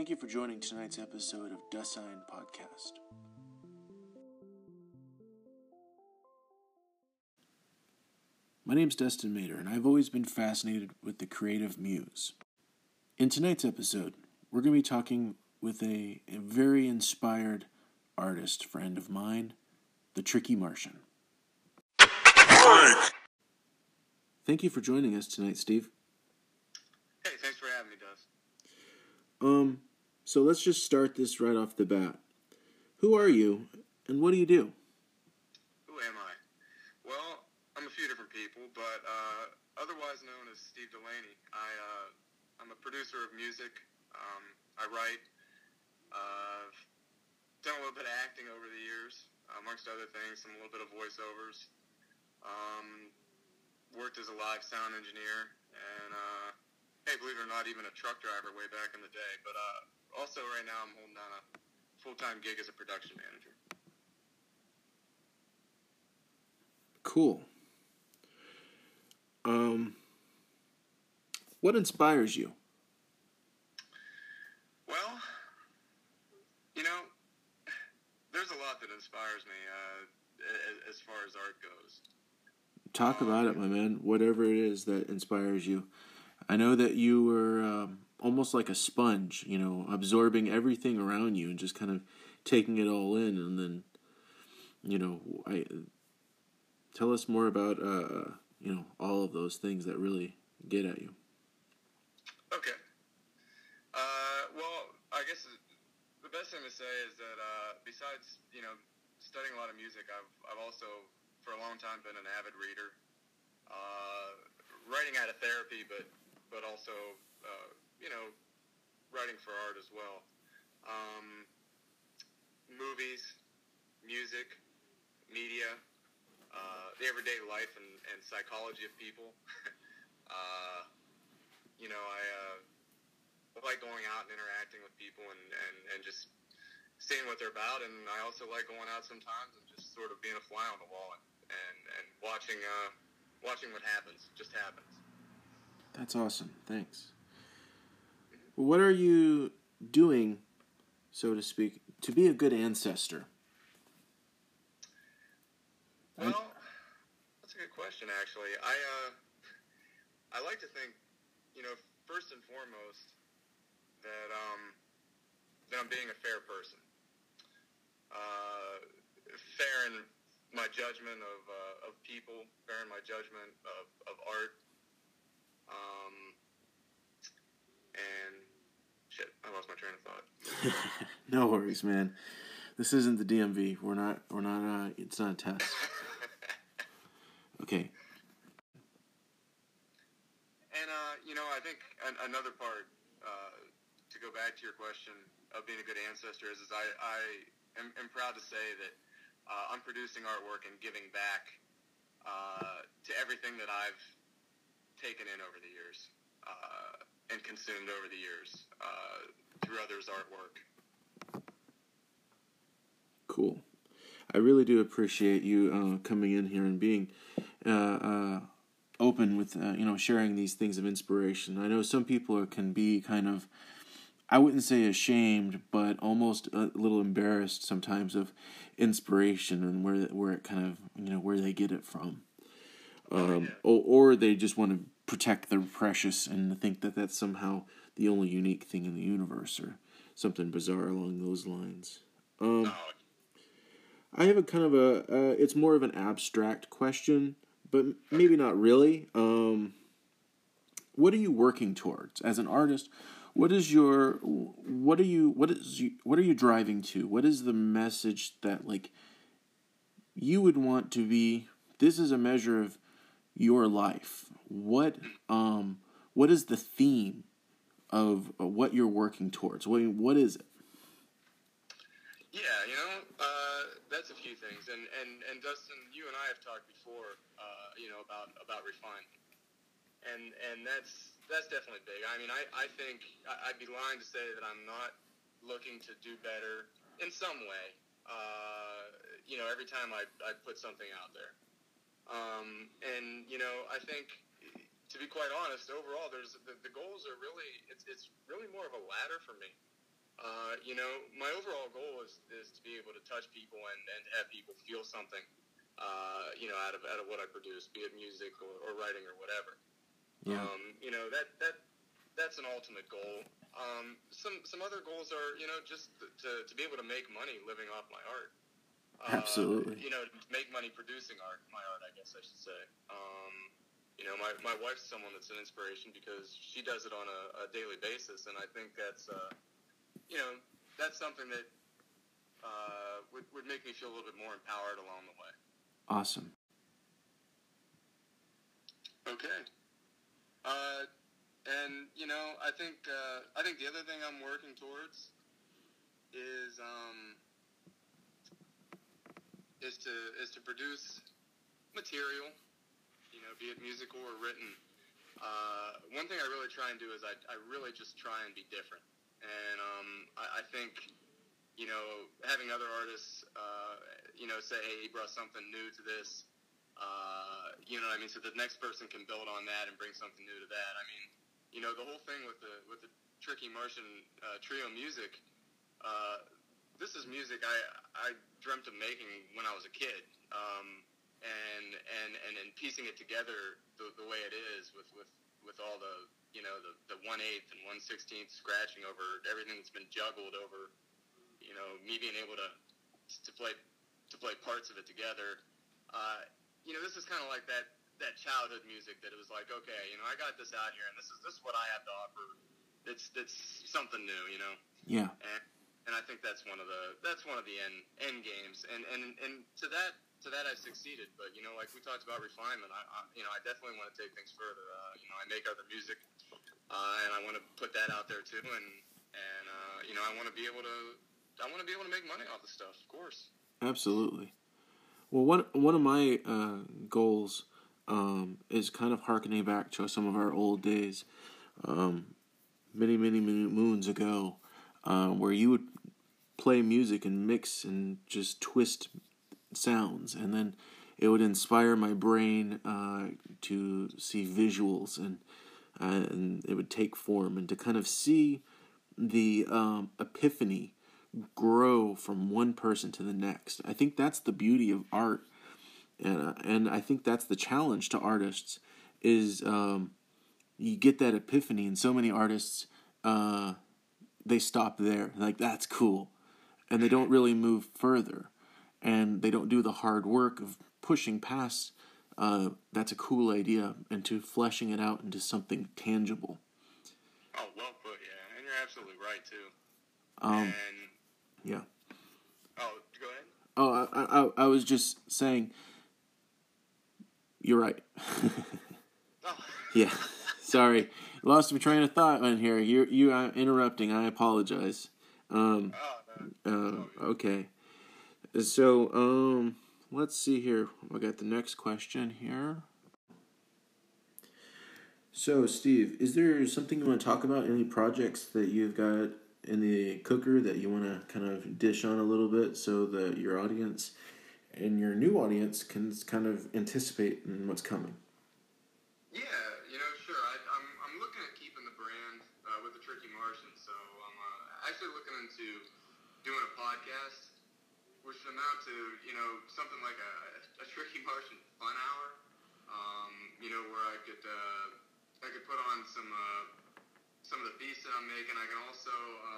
Thank you for joining tonight's episode of Dasein Podcast. My name's Dustin Mater, and I've always been fascinated with the creative muse. In tonight's episode, we're going to be talking with a very inspired artist friend of mine, the Tricky Martian. Thank you for joining us tonight, Steve. Hey, thanks for having me, Dust. So let's just start this right off the bat. Who are you, and what do you do? Who am I? Well, I'm a few different people, but otherwise known as Steve Delaney. I'm a producer of music. I write. Done a little bit of acting over the years, amongst other things, a little bit of voiceovers. Worked as a live sound engineer, and hey, believe it or not, even a truck driver way back in the day. But also right now I'm holding down a full-time gig as a production manager. Cool. What inspires you? Well, there's a lot that inspires me as far as art goes. Talk about it, my man. Whatever it is that inspires you. I know that you were almost like a sponge, absorbing everything around you and just kind of taking it all in. And then, tell us more about, all of those things that really get at you. Okay. Well, I guess the best thing to say is that besides, studying a lot of music, I've also, for a long time, been an avid reader. Writing out of therapy, but also, writing for art as well. Movies, music, media, the everyday life and psychology of people. I like going out and interacting with people and just seeing what they're about, and I also like going out sometimes and just sort of being a fly on the wall and watching what happens. Just happens. That's awesome. Thanks. What are you doing, so to speak, to be a good ancestor? Well, that's a good question, actually. I like to think, first and foremost, that I'm being a fair person. Fair in my judgment of people, fair in my judgment of art. And shit, I lost my train of thought. No worries, man. This isn't the DMV. We're not, it's not a test. Okay. And, I think another part, to go back to your question of being a good ancestor is I am proud to say that I'm producing artwork and giving back to everything that I've taken in over the years and consumed over the years through others' artwork. Cool. I really do appreciate you coming in here and being open with, sharing these things of inspiration. I know some people can be kind of, I wouldn't say ashamed, but almost a little embarrassed sometimes of inspiration and where it kind of, where they get it from. Or they just want to protect their precious and think that that's somehow the only unique thing in the universe or something bizarre along those lines. I have a kind of it's more of an abstract question, but maybe not really. What are you working towards as an artist? What are you driving to? What is the message that you would want to be? This is a measure of your life. What is the theme of what you're working towards? What is it? Yeah, that's a few things, and Dustin, you and I have talked before, about refinement, and that's definitely big. I mean, I think I'd be lying to say that I'm not looking to do better in some way. Every time I put something out there, and I think, to be quite honest, overall, there's the goals are really it's really more of a ladder for me My overall goal is to be able to touch people and have people feel something, out of what I produce, be it music or writing or whatever. Yeah. That's an ultimate goal. Some other goals are, just to be able to make money living off my art. Absolutely. Make money producing my art, I guess I should say. My wife's someone that's an inspiration because she does it on a daily basis, and I think that's something that would make me feel a little bit more empowered along the way. Awesome. Okay. And I think the other thing I'm working towards is to produce material, be it musical or written. One thing I really try and do is I really just try and be different. And I think, having other artists, say, hey, he brought something new to this, you know what I mean? So the next person can build on that and bring something new to that. I mean, the whole thing with the Tricky Martian trio music, this is music I dreamt of making when I was a kid, and piecing it together the way it is with all the the 1/8 and 1/16 scratching over everything that's been juggled over, me being able to play parts of it together. This is kind of like that childhood music that it was like, okay, I got this out here, and this is what I have to offer. It's something new, Yeah. And I think that's one of the end games, and to that I've succeeded. But like we talked about refinement, I definitely want to take things further. I make other music, and I want to put that out there too, and I want to be able to make money off the stuff, of course. Absolutely. Well, one of my goals is kind of harkening back to some of our old days, many moons ago, where you would play music and mix and just twist sounds, and then it would inspire my brain to see visuals, and it would take form, and to kind of see the epiphany grow from one person to the next. I think that's the beauty of art, and I think that's the challenge to artists is you get that epiphany, and so many artists they stop there, like that's cool, and they don't really move further, and they don't do the hard work of pushing past that's a cool idea into fleshing it out into something tangible. Oh, well put, yeah, and you're absolutely right too. Yeah. Oh, go ahead. Oh, I was just saying, you're right. Oh. Yeah. Sorry, lost my train of thought on here. You are interrupting. I apologize. Okay. So, let's see here. I got the next question here. So, Steve, is there something you want to talk about? Any projects that you've got in the cooker that you want to kind of dish on a little bit so that your audience and your new audience can kind of anticipate what's coming? Yeah, sure. I'm looking at keeping the brand with the Tricky Martian, so I'm actually looking into doing a podcast, which would amount to something like a Tricky Martian fun hour, where I could put on some of the beats that I'm making. I can also,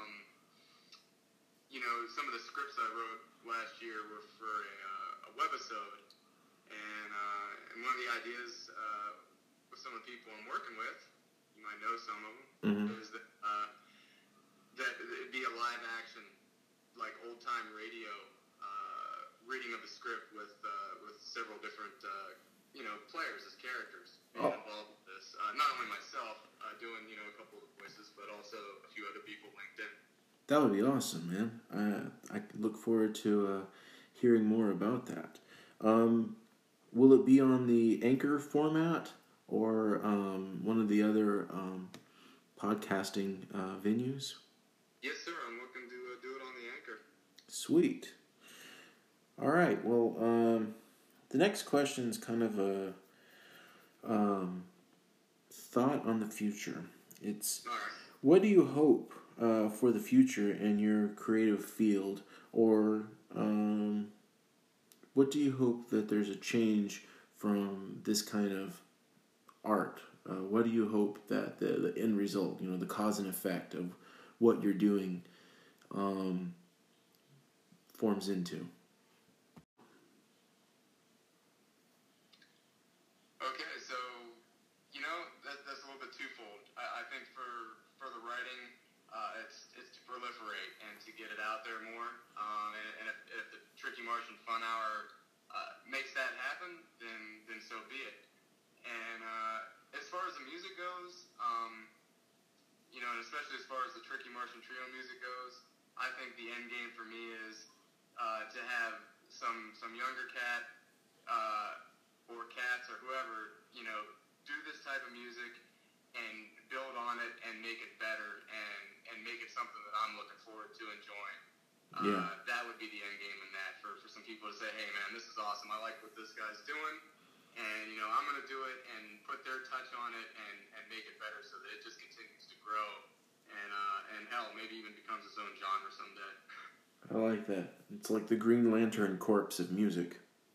some of the scripts I wrote last year were for a webisode, and one of the ideas with some of the people I'm working with, you might know some of them, is that it'd be a live action, like old time radio reading of the script with several different players as characters being involved with this. Not only myself doing a couple of voices, but also a few other people linked in. That would be awesome, man. I look forward to hearing more about that. Will it be on the Anchor format or one of the other podcasting venues? Yes, sir. I'm looking to do it on the Anchor. Sweet. All right. Well, the next question is kind of a thought on the future. It's, what do you hope for the future in your creative field, or what do you hope that there's a change from this kind of art? What do you hope that the end result, the cause and effect of what you're doing forms into? Okay, so that's a little bit twofold. I think for the writing, it's to proliferate and to get it out there more. And if the Tricky Martian Fun Hour makes that happen, then so be it. And as far as the music goes, and especially as far as the Tricky Martian Trio music goes, I think the end game for me is to have some younger cat or cats or whoever, do this type of music and build on it and make it better and make it something that I'm looking forward to enjoying. That would be the end game in that, for some people to say, hey man, this is awesome, I like what this guy's doing, and I'm going to do it and put their touch on it and make it better so that it just continues to grow and hell, maybe even becomes its own genre someday. I like that. It's like the Green Lantern Corps of music.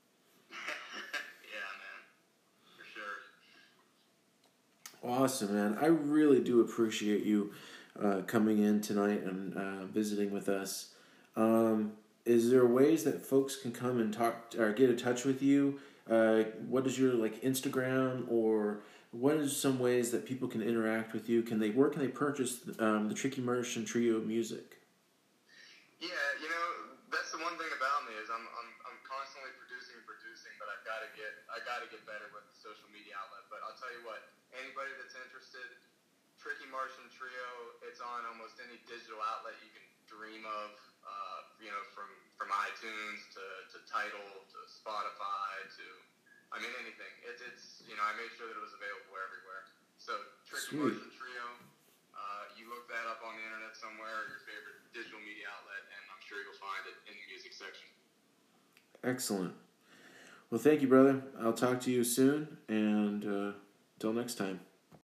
Yeah, man. For sure. Awesome, man. I really do appreciate you coming in tonight and visiting with us. Is there ways that folks can come and talk or get in touch with you? What is your Instagram, or what is some ways that people can interact with you? Where can they purchase the Tricky Martian Trio music? Yeah, that's the one thing about me is I'm constantly producing, but I gotta get better with the social media outlet. But I'll tell you what, anybody that's interested, Tricky Martian Trio, it's on almost any digital outlet you can dream of. From iTunes to Tidal to Spotify to anything. It's I made sure that it was available everywhere. So Tricky Martian Trio, you look that up on the internet somewhere, your favorite digital media outlet, and I'm sure you'll find it in the music section. Excellent. Well, thank you, brother. I'll talk to you soon, and until next time.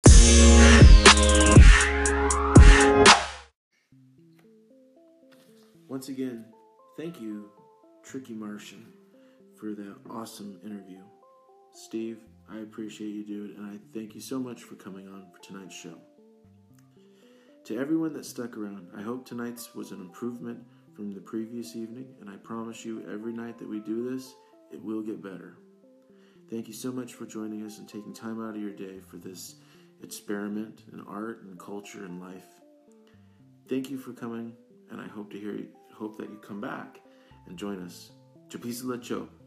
Once again, thank you, Tricky Martian, for that awesome interview. Steve, I appreciate you, dude, and I thank you so much for coming on for tonight's show. To everyone that stuck around, I hope tonight's was an improvement from the previous evening, and I promise you every night that we do this, it will get better. Thank you so much for joining us and taking time out of your day for this experiment in art and culture and life. Thank you for coming, and I hope that you come back and join us. Chapisa Lecho.